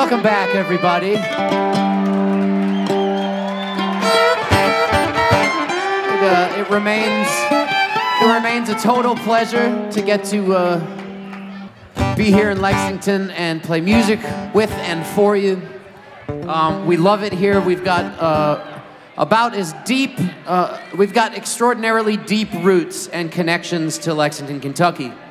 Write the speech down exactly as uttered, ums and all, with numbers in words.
Welcome back, everybody. It, uh, it remains it remains a total pleasure to get to uh, be here in Lexington and play music with and for you. Um, we love it here. We've got uh, about as deep, uh, we've got extraordinarily deep roots and connections to Lexington, Kentucky.